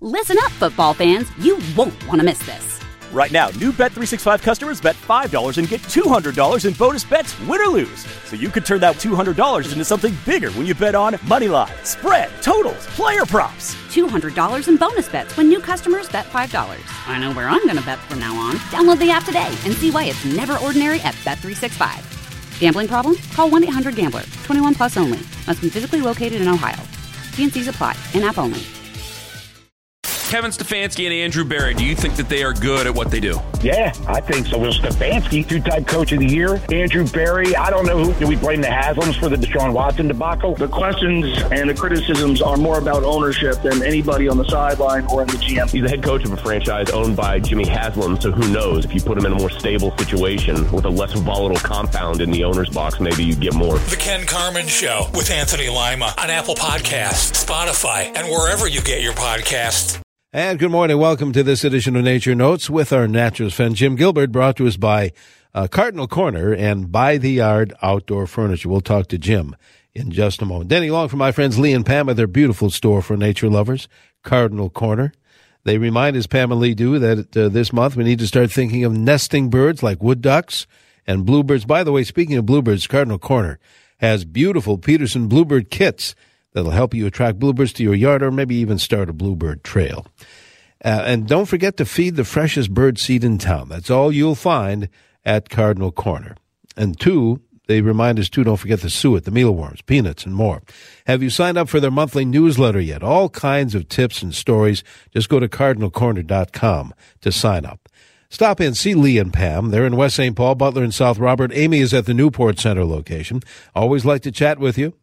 Listen up, football fans. You won't want to miss this. Right now, new Bet365 customers bet $5 and get $200 in bonus bets, win or lose. So you could turn that $200 into something bigger when you bet on money line, spread, totals, player props. $200 in bonus bets when new customers bet $5. I know where I'm going to bet from now on. Download the app today and see why it's never ordinary at Bet365. Gambling problem? Call 1-800-GAMBLER. 21 plus only. Must be physically located in Ohio. T&Cs apply. In-app only. Kevin Stefanski and Andrew Berry, do you think that they are good at what they do? Yeah, I think so. Well, Stefanski, two-time coach of the year. Andrew Berry, I don't know who. Do we blame the Haslams for the Deshaun Watson debacle? The questions and the criticisms are more about ownership than anybody on the sideline or in the GM. He's the head coach of a franchise owned by Jimmy Haslam, so who knows? If you put him in a more stable situation with a less volatile compound in the owner's box, maybe you get more. The Ken Carman Show with Anthony Lima on Apple Podcasts, Spotify, and wherever you get your podcasts. And good morning. Welcome to this edition of Nature Notes with our naturalist friend Jim Gilbert, brought to us by Cardinal Corner and By the Yard Outdoor Furniture. We'll talk to Jim in just a moment. Denny Long from my friends Lee and Pam at their beautiful store for nature lovers, Cardinal Corner. They remind us, Pam and Lee do, that this month we need to start thinking of nesting birds like wood ducks and bluebirds. By the way, speaking of bluebirds, Cardinal Corner has beautiful Peterson bluebird kits that'll help you attract bluebirds to your yard or maybe even start a bluebird trail. And don't forget to feed the freshest bird seed in town. That's all you'll find at Cardinal Corner. And two, they remind us, too, don't forget the suet, the mealworms, peanuts, and more. Have you signed up for their monthly newsletter yet? All kinds of tips and stories. Just go to cardinalcorner.com to sign up. Stop in, see Lee and Pam. They're in West St. Paul, Butler, and South Robert. Amy is at the Newport Center location. Always like to chat with you.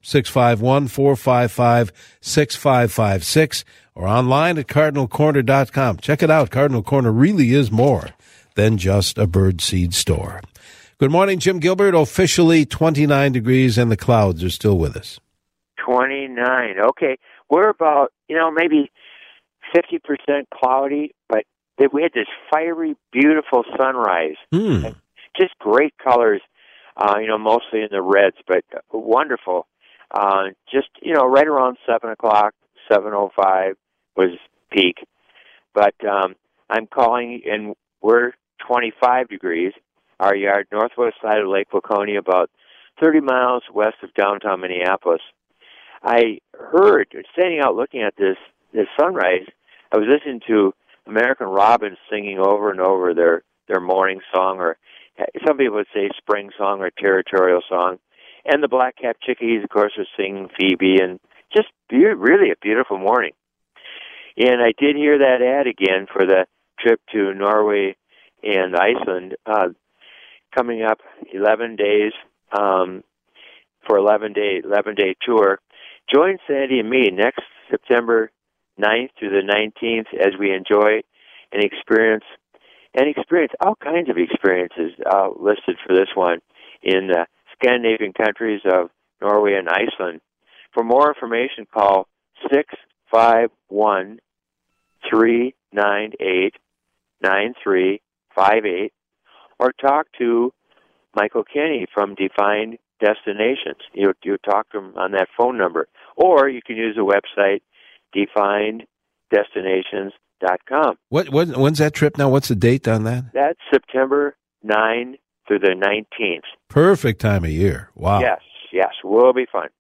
651-455-6556 or online at cardinalcorner.com. Check it out. Cardinal Corner really is more than just a birdseed store. Good morning, Jim Gilbert. Officially 29 degrees and the clouds are still with us. 29. Okay. We're about, maybe 50% cloudy, but we had this fiery, beautiful sunrise. Just great colors, mostly in the reds, but wonderful. Just, right around 7 o'clock, 7:05 was peak. But I'm calling, and we're 25 degrees. Our yard, northwest side of Lake Waconia, about 30 miles west of downtown Minneapolis. I heard, standing out looking at this sunrise, I was listening to American Robins singing over and over their morning song, or some people would say spring song or territorial song. And the black-capped chickadees, of course, were singing Phoebe, and just really a beautiful morning. And I did hear that ad again for the trip to Norway and Iceland, coming up 11 days for 11-day tour. Join Sandy and me next September 9th through the 19th as we enjoy and experience all kinds of experiences listed for this one in the Scandinavian countries of Norway and Iceland. For more information, call 651-398-9358 or talk to Michael Kenny from Defined Destinations. You talk to him on that phone number, or you can use the website defineddestinations.com. When's that trip now? What's the date on that? That's September 9 through the 19th. Perfect time of year. Wow. Yes, will be fun.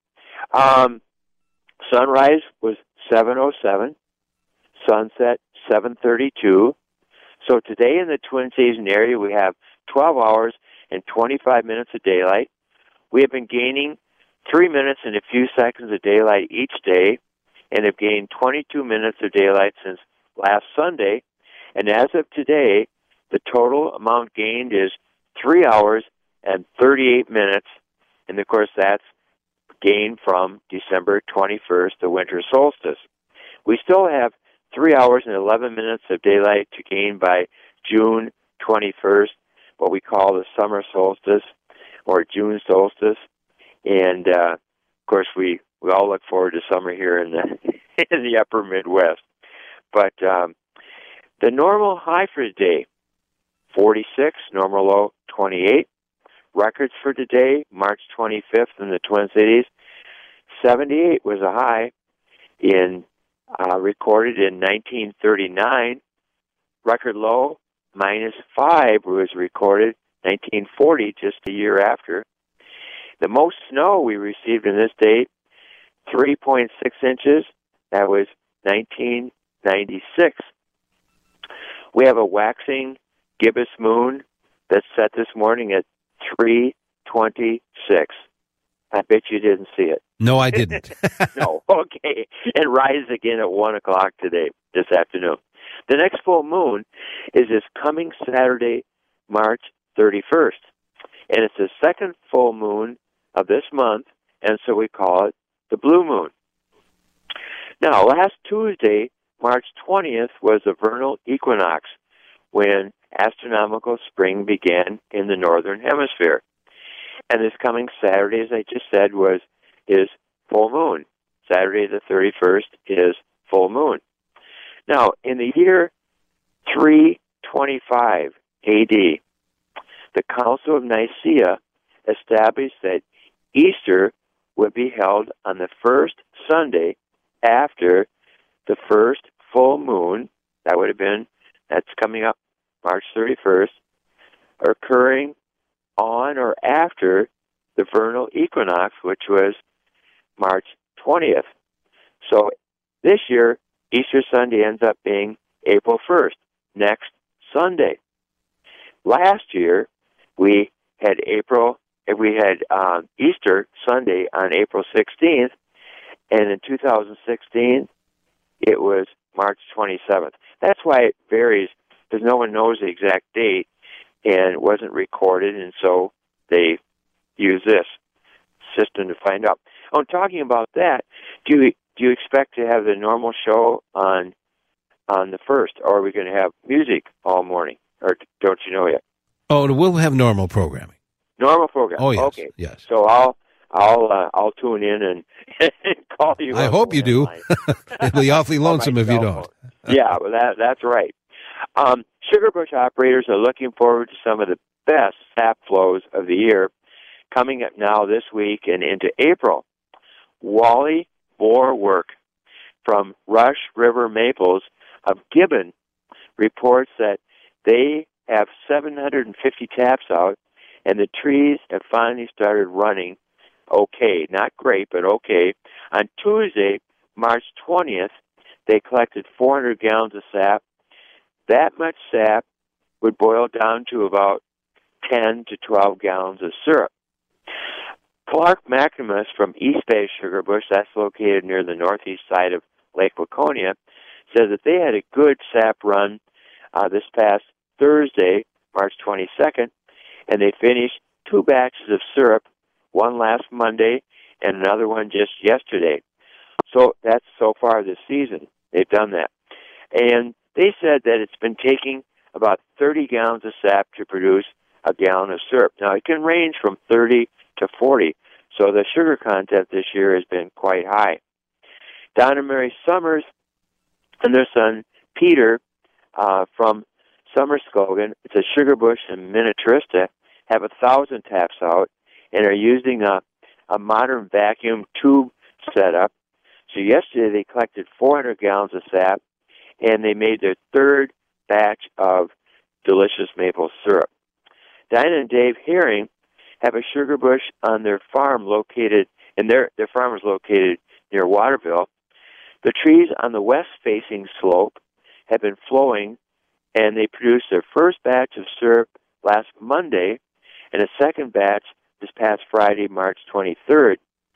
Sunrise was 7:07, sunset 7:32. So today in the Twin Cities area, we have 12 hours and 25 minutes of daylight. We have been gaining 3 minutes and a few seconds of daylight each day, and have gained 22 minutes of daylight since last Sunday. And as of today, the total amount gained is 3 hours and 38 minutes. And, of course, that's gained from December 21st, the winter solstice. We still have 3 hours and 11 minutes of daylight to gain by June 21st, what we call the summer solstice or June solstice. And, of course, we all look forward to summer here in the upper Midwest. But the normal high for today, 46, normal low, 28. Records for today, March 25th in the Twin Cities, 78 was a high in recorded in 1939. Record low, -5, was recorded 1940, just a year after. The most snow we received in this date, 3.6 inches. That was 1996. We have a waxing gibbous moon that's set this morning at 3:26. I bet you didn't see it. No, I didn't. No, okay. It rises again at 1 o'clock this afternoon. The next full moon is this coming Saturday, March 31st. And it's the second full moon of this month, and so we call it the blue moon. Now, last Tuesday, March 20th, was the vernal equinox, when astronomical spring began in the northern hemisphere. And this coming Saturday, as I just said, is full moon. Saturday the 31st is full moon. Now, in the year 325 AD, the Council of Nicaea established that Easter would be held on the first Sunday after the first full moon. That's coming up March 31st, occurring on or after the vernal equinox, which was March 20th. So this year, Easter Sunday ends up being April 1st, next Sunday. Last year, we had Easter Sunday on April 16th, and in 2016, it was March 27th. That's why it varies, because no one knows the exact date, and it wasn't recorded, and so they use this system to find out. Oh, talking about that, do you expect to have the normal show on the 1st, or are we going to have music all morning, or don't you know yet? Oh, we'll have normal programming. Normal program. Oh, yes. Okay. Yes. So I'll tune in and call you. I hope you do. It'll be awfully lonesome if you don't. Yeah, well, that's right. Sugarbush operators are looking forward to some of the best sap flows of the year coming up now this week and into April. Wally Borwork from Rush River Maples of Gibbon reports that they have 750 taps out, and the trees have finally started running okay. Not great, but okay. On Tuesday, March 20th, they collected 400 gallons of sap. That much sap would boil down to about 10 to 12 gallons of syrup. Clark McNamara from East Bay Sugarbush, that's located near the northeast side of Lake Waconia, says that they had a good sap run this past Thursday, March 22nd, and they finished 2 batches of syrup, one last Monday and another one just yesterday. So that's so far this season. They've done that. And they said that it's been taking about 30 gallons of sap to produce a gallon of syrup. Now, it can range from 30 to 40, so the sugar content this year has been quite high. Don and Mary Summers and their son, Peter, from Summerscogan, it's a sugar bush in Minnetrista, have 1,000 taps out and are using a modern vacuum tube setup. So yesterday they collected 400 gallons of sap, and they made their 3rd batch of delicious maple syrup. Dinah and Dave Herring have a sugar bush on their farm located, and their farm is located near Waterville. The trees on the west-facing slope have been flowing, and they produced their first batch of syrup last Monday and a second batch this past Friday, March 23rd.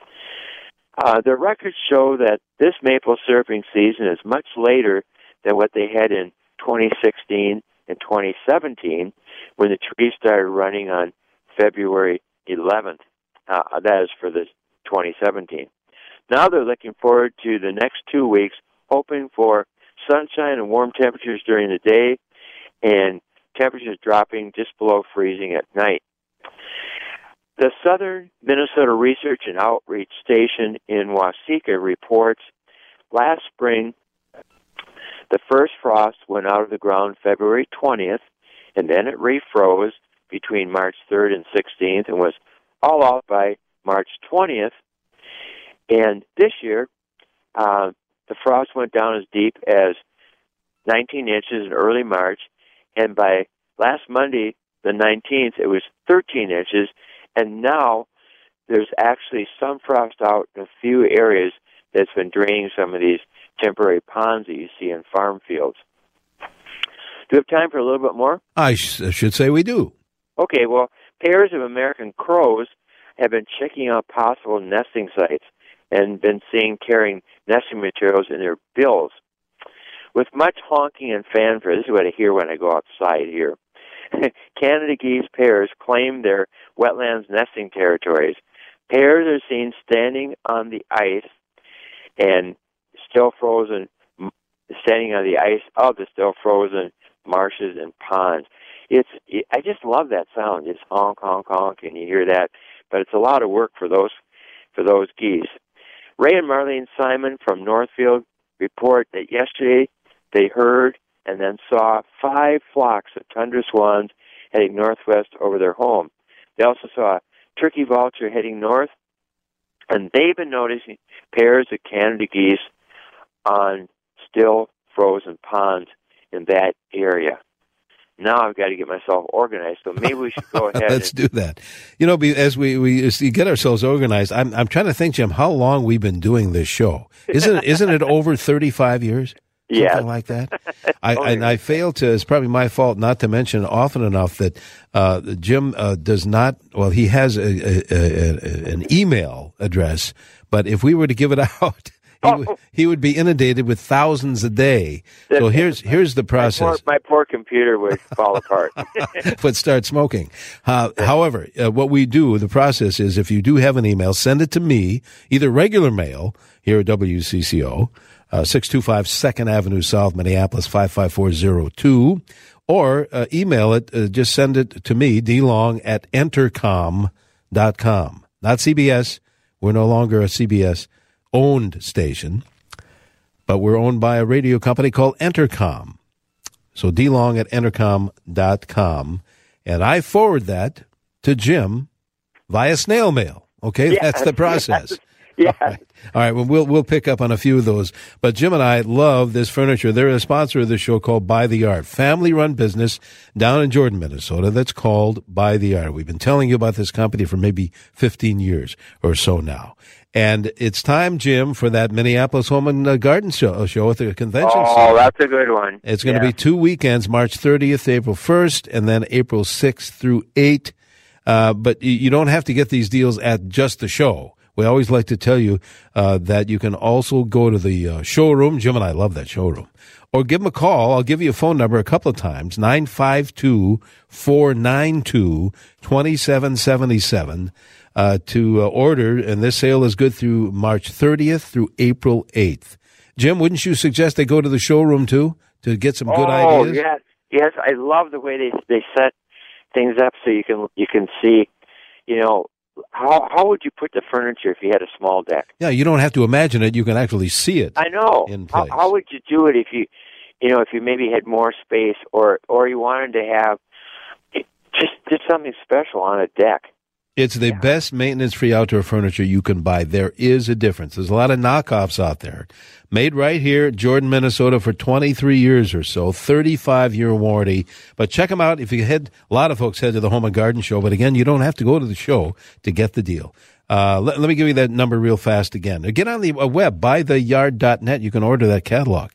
The records show that this maple syruping season is much later than what they had in 2016 and 2017, when the trees started running on February 11th. That is for this 2017. Now they're looking forward to the next 2 weeks, hoping for sunshine and warm temperatures during the day, and temperatures dropping just below freezing at night. The Southern Minnesota Research and Outreach Station in Waseca reports last spring the first frost went out of the ground February 20th, and then it refroze between March 3rd and 16th and was all out by March 20th. And this year, the frost went down as deep as 19 inches in early March, and by last Monday, the 19th, it was 13 inches, and now there's actually some frost out in a few areas that's been draining some of these temporary ponds that you see in farm fields. Do we have time for a little bit more? I should say we do. Okay, well, pairs of American crows have been checking out possible nesting sites and been seen carrying nesting materials in their bills. With much honking and fanfare, this is what I hear when I go outside here, Canada geese pairs claim their wetlands nesting territories. Pairs are seen standing on the ice and still frozen, standing on the ice of the still frozen marshes and ponds. I just love that sound. It's honk, honk, honk, and you hear that. But it's a lot of work for those geese. Ray and Marlene Simon from Northfield report that yesterday they heard and then saw 5 flocks of tundra swans heading northwest over their home. They also saw a turkey vulture heading north, and they've been noticing pairs of Canada geese on still frozen ponds in that area. Now I've got to get myself organized, so maybe we should go ahead. Let's do that. You know, as we get ourselves organized, I'm trying to think, Jim, how long we've been doing this show. Isn't it over 35 years? Something like that. I fail to. It's probably my fault not to mention often enough that Jim does not. Well, he has an email address, but if we were to give it out, he would be inundated with thousands a day. So here's the process. My poor computer would fall apart. Would start smoking. However, what we do, the process is, if you do have an email, send it to me, either regular mail here at WCCO. 625 2nd Avenue South, Minneapolis, 55402, or email it, just send it to me, dlong@entercom.com. Not CBS. We're no longer a CBS-owned station, but we're owned by a radio company called Entercom. So dlong@entercom.com, and I forward that to Jim via snail mail. Okay, yes, that's the process. Yeah. All right. Well, we'll pick up on a few of those. But Jim and I love this furniture. They're a sponsor of the show called By the Yard, family-run business down in Jordan, Minnesota. That's called By the Yard. We've been telling you about this company for maybe 15 years or so now. And it's time, Jim, for that Minneapolis Home and Garden show at the convention center. Oh, that's a good one. It's going to be 2 weekends, March 30th to April 1st, and then April 6th through 8th. But you don't have to get these deals at just the show. We always like to tell you that you can also go to the showroom. Jim and I love that showroom. Or give them a call. I'll give you a phone number a couple of times, 952-492-2777 to order. And this sale is good through March 30th through April 8th. Jim, wouldn't you suggest they go to the showroom, too, to get some good ideas? Oh, yes. I love the way they set things up so you can see, you know, How would you put the furniture if you had a small deck? Yeah, you don't have to imagine it. You can actually see it. I know. In place. How would you do it if you maybe had more space or you wanted to have just something special on a deck? It's the best maintenance-free outdoor furniture you can buy. There is a difference. There's a lot of knockoffs out there. Made right here, Jordan, Minnesota, for 23 years or so, 35-year warranty. But check them out. If you a lot of folks head to the Home and Garden Show. But again, you don't have to go to the show to get the deal. Let me give you that number real fast again. Get on the web, buytheyard.net. You can order that catalog.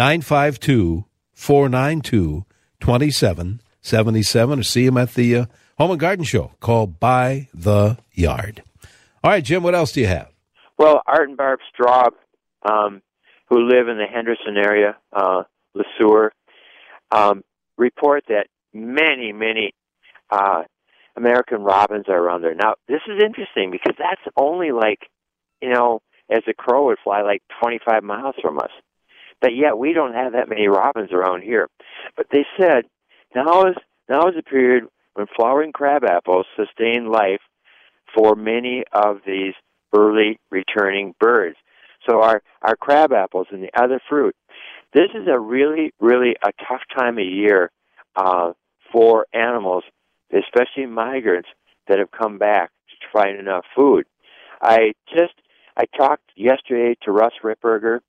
952-492-2777, or see them at the Home and Garden Show called By the Yard. All right, Jim, what else do you have? Well, Art and Barb Straub, who live in the Henderson area, Le Sueur, report that many American robins are around there. Now, this is interesting because that's only as a crow would fly 25 miles from us. But yet we don't have that many robins around here. But they said now is a period when flowering crabapples sustain life for many of these early returning birds. So our crabapples and the other fruit, this is a really, really a tough time of year for animals, especially migrants that have come back to find enough food. I talked yesterday to Russ Ripperger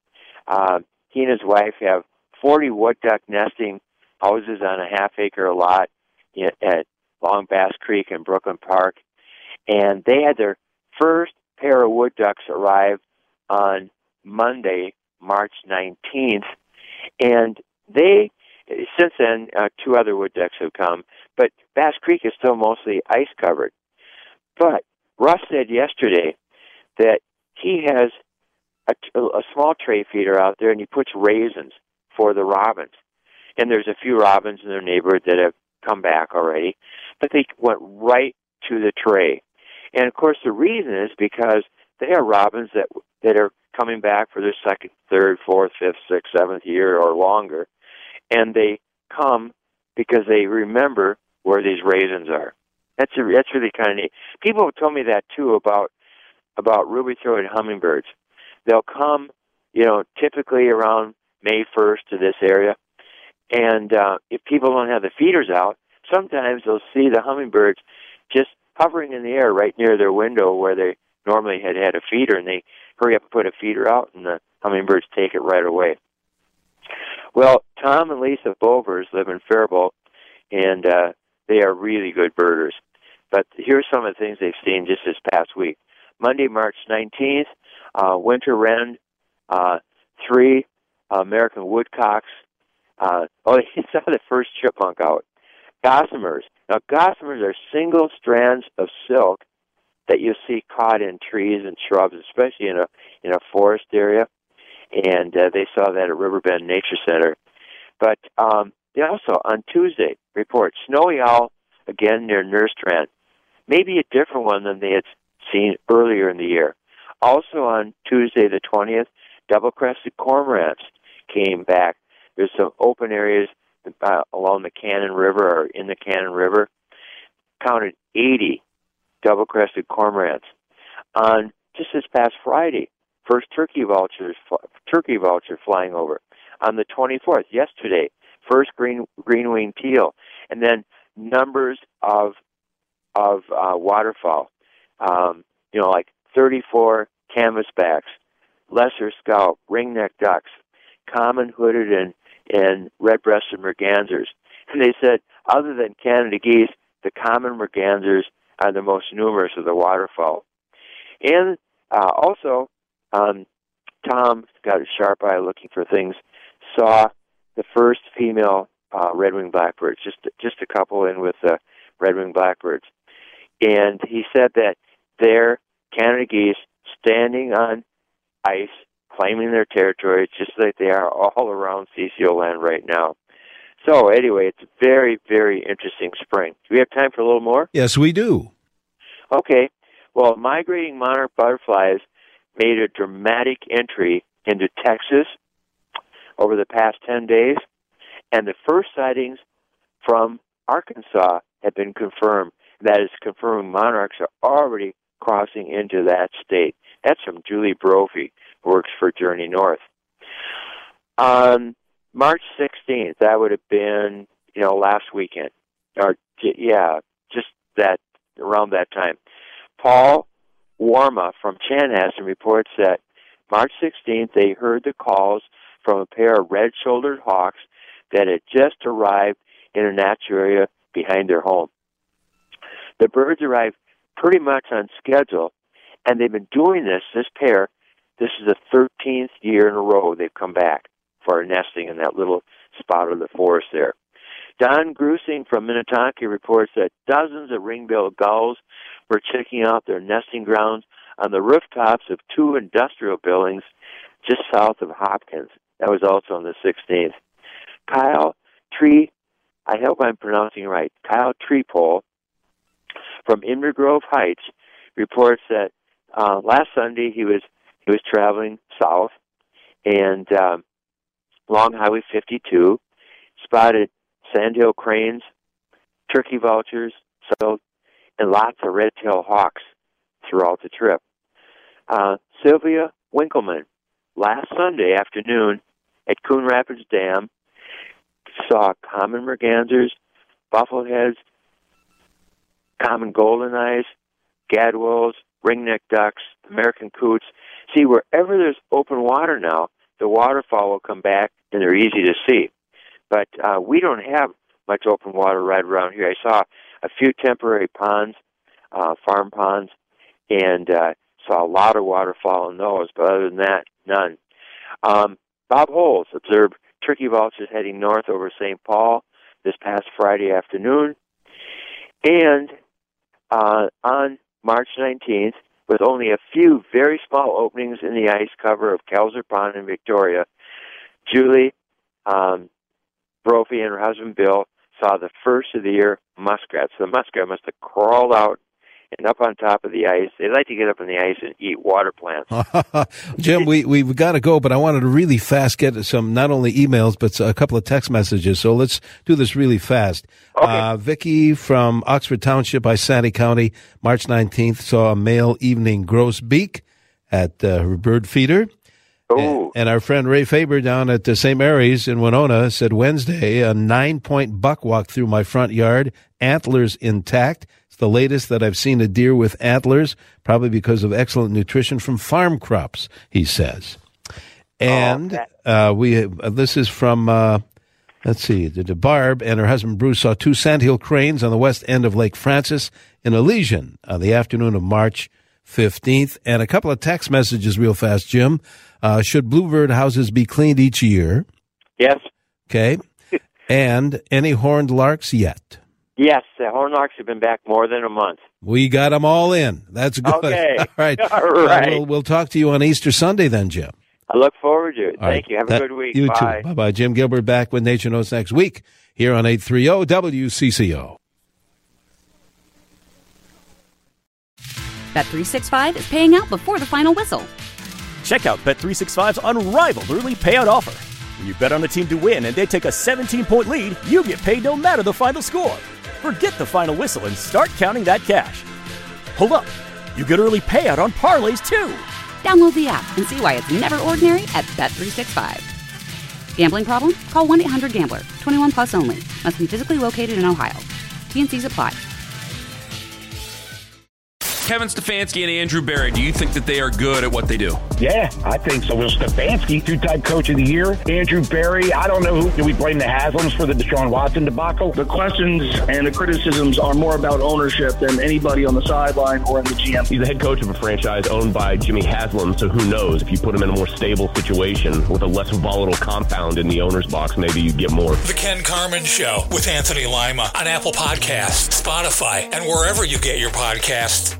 He and his wife have 40 wood duck nesting houses on a half-acre lot at Long Bass Creek in Brooklyn Park. And they had their first pair of wood ducks arrive on Monday, March 19th. And since then, 2 other wood ducks have come. But Bass Creek is still mostly ice-covered. But Russ said yesterday that he has a small tray feeder out there, and he puts raisins for the robins. And there's a few robins in their neighborhood that have come back already, but they went right to the tray. And, of course, the reason is because they are robins that are coming back for their second, third, fourth, fifth, sixth, seventh year or longer, and they come because they remember where these raisins are. That's really kind of neat. People have told me that, too, about ruby-throated hummingbirds. They'll come, typically around May 1st to this area, and if people don't have the feeders out, sometimes they'll see the hummingbirds just hovering in the air right near their window where they normally had a feeder, and they hurry up and put a feeder out, and the hummingbirds take it right away. Well, Tom and Lisa Bovers live in Faribault, and they are really good birders. But here's some of the things they've seen just this past week. Monday, March 19th, winter wren, 3 American woodcocks. They saw the first chipmunk out. Gossamers. Now, gossamers are single strands of silk that you see caught in trees and shrubs, especially in a forest area. And they saw that at Riverbend Nature Center. But they also, on Tuesday, report snowy owl again near Nerstrand. Maybe a different one than they had seen earlier in the year. Also on Tuesday the 20th, double-crested cormorants came back. There's some open areas along the Cannon River or in the Cannon River. Counted 80 double-crested cormorants. On just this past Friday, first turkey vulture flying over. On the 24th, yesterday, first green-winged teal. And then numbers of waterfowl. Like 34 canvasbacks, lesser scaup, ringneck ducks, common hooded and red-breasted mergansers. And they said, other than Canada geese, the common mergansers are the most numerous of the waterfowl. And also, Tom got a sharp eye looking for things, saw the first female red-winged blackbirds, just a couple in with red-winged blackbirds. And he said that they're Canada geese standing on ice, claiming their territory, just like they are all around CCO land right now. So anyway, it's a very, very interesting spring. Do we have time for a little more? Yes, we do. Okay. Well, migrating monarch butterflies made a dramatic entry into Texas over the past 10 days, and the first sightings from Arkansas have been confirmed. That is confirming monarchs are already crossing into that state. That's from Julie Brophy, who works for Journey North. On March 16th, that would have been, last weekend, just that, around that time. Paul Warma from Chanhassen reports that March 16th, they heard the calls from a pair of red-shouldered hawks that had just arrived in a natural area behind their home. The birds arrived pretty much on schedule, and they've been doing this pair, this is the 13th year in a row they've come back for nesting in that little spot of the forest there. Don Grusing from Minnetonka reports that dozens of ring-billed gulls were checking out their nesting grounds on the rooftops of 2 industrial buildings just south of Hopkins. That was also on the 16th. Kyle Tree, I hope I'm pronouncing it right, Kyle Treepole from Inver Grove Heights reports that last Sunday he was traveling south and along Highway 52, spotted sandhill cranes, turkey vultures, and lots of red-tailed hawks throughout the trip. Sylvia Winkleman, last Sunday afternoon at Coon Rapids Dam, saw common mergansers, buffleheads, common golden eyes, gadwalls, ringneck ducks, American coots. See, wherever there's open water now, the waterfowl will come back, and they're easy to see. But we don't have much open water right around here. I saw a few temporary ponds, farm ponds, and saw a lot of waterfowl in those, but other than that, none. Bob Holes observed turkey vultures heading north over St. Paul this past Friday afternoon. And on March 19th, with only a few very small openings in the ice cover of Kelzer Pond in Victoria, Julie Brophy and her husband Bill saw the first of the year muskrats. The muskrat must have crawled out and up on top of the ice. They like to get up on the ice and eat water plants. Jim, we've got to go, but I wanted to really fast get some, not only emails, but a couple of text messages. So let's do this really fast. Okay. Vicky from Oxford Township, Isani County, March 19th, saw a male evening grosbeak at her bird feeder. Oh. And our friend Ray Faber down at St. Mary's in Winona said Wednesday, a 9-point buck walked through my front yard, antlers intact. It's the latest that I've seen a deer with antlers, probably because of excellent nutrition from farm crops, he says. And this is from, let's see, the Barb and her husband Bruce saw 2 sandhill cranes on the west end of Lake Francis in Elysian on the afternoon of March 15th. And a couple of text messages real fast, Jim. Should bluebird houses be cleaned each year? Yes. Okay. And any horned larks yet? Yes, the horned larks have been back more than a month. We got them all in. That's good. Okay. All right. All right. We'll talk to you on Easter Sunday then, Jim. I look forward to it. All Thank right. you. Have a good week. You Bye. too. Bye-bye. Jim Gilbert back with Nature Notes next week here on 830 WCCO. Bet365 is paying out before the final whistle. Check out Bet365's unrivaled early payout offer. When you bet on a team to win and they take a 17-point lead, you get paid no matter the final score. Forget the final whistle and start counting that cash. Hold up. You get early payout on parlays, too. Download the app and see why it's never ordinary at Bet365. Gambling problem? Call 1-800-GAMBLER. 21 plus only. Must be physically located in Ohio. T&Cs apply. Kevin Stefanski and Andrew Berry, do you think that they are good at what they do? Yeah, I think so. Will Stefanski, 2-time coach of the year. Andrew Berry, I don't know who. Do we blame the Haslams for the Deshaun Watson debacle? The questions and the criticisms are more about ownership than anybody on the sideline or in the GM. He's the head coach of a franchise owned by Jimmy Haslam, so who knows? If you put him in a more stable situation with a less volatile compound in the owner's box, maybe you get more. The Ken Carman Show with Anthony Lima on Apple Podcasts, Spotify, and wherever you get your podcasts.